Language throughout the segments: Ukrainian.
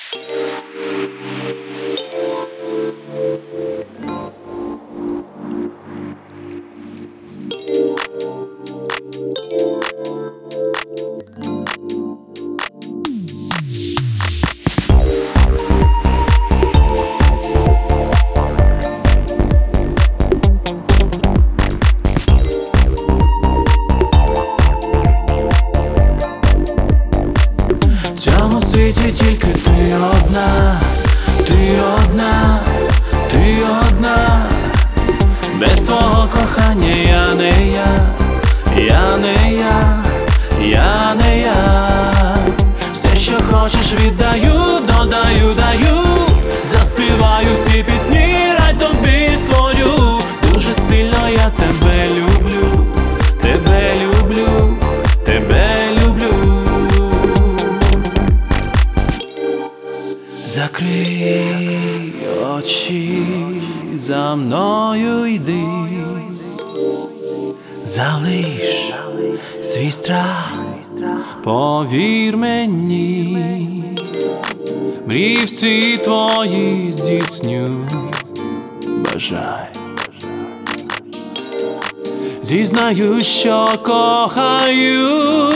В цьому світі тільки ти одна, ти одна, ти одна. Без твого кохання я не я, я не я, я не я. Все, що хочеш, віддаю, додаю, даю. Заспіваю всі пісні, рай тобі створю. Дуже сильно я тебе люблю, тебе люблю, тебе люблю. Закрий очі, за мною йди, залиш свій страх, повір мені, мрії всі твої здійсню, бажай. Зізнаю, що кохаю,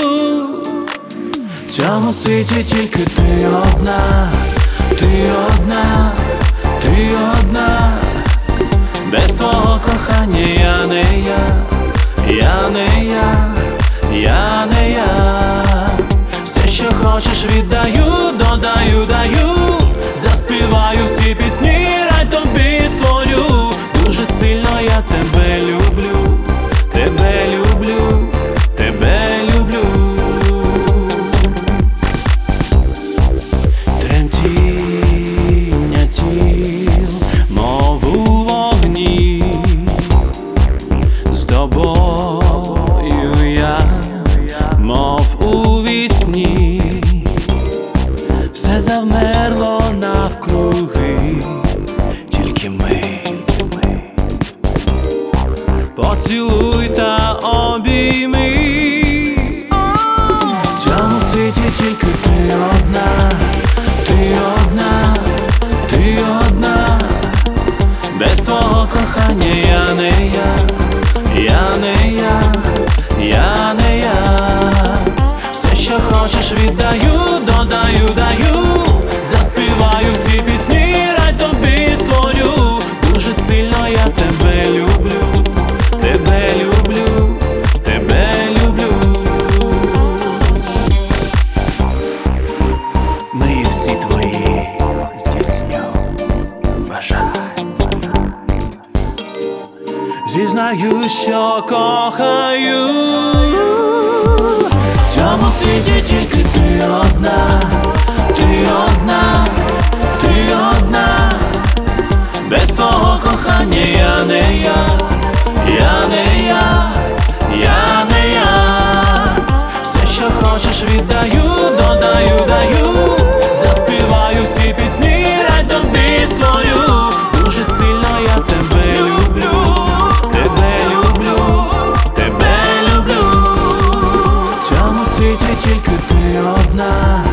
в цьому світі тільки ти одна, ти одна, ти одна. Без твого кохання я не я, я не я, я не я. Все, що хочеш, віддаю, додаю, даю. Заспіваю всі пісні, рай тобі створю. Дуже сильно я тебе люблю, тебе люблю, тебе люблю. Тремтіння тіл, мов у вогні, з тобою я, мов у вісні. Все завмерло навкруги, тільки ми. Поцілуй та обійми. В цьому світі тільки ти одна, ти одна, ти одна. Без твого кохання я не я, я не я, я не я. Все, що хочеш, віддаю, додаю, даю. Заспіваю всі пісні, рай тобі створю. Дуже сильно я тебе люблю, тебе люблю, тебе люблю. Мрії всі твої здійсню, бажай. Зізнаю, що кохаю, в цьому світі тільки ти одна, ти одна, ти одна. Без твого кохання я не я, я не я, я не я. Все, що хочеш, віддаю, додаю, даю. Заспіваю всі пісні, рай тобі створю. Дуже сильно я тебе люблю, тебе люблю, тебе люблю. В цьому світі тільки ти одна.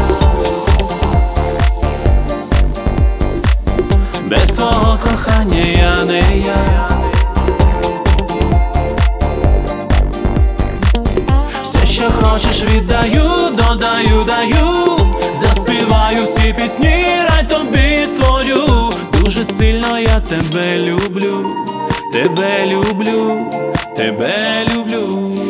Без твого кохання я не я. Все, що хочеш, віддаю, додаю, даю. Заспіваю всі пісні, рай тобі створю. Дуже сильно я тебе люблю, тебе люблю, тебе люблю.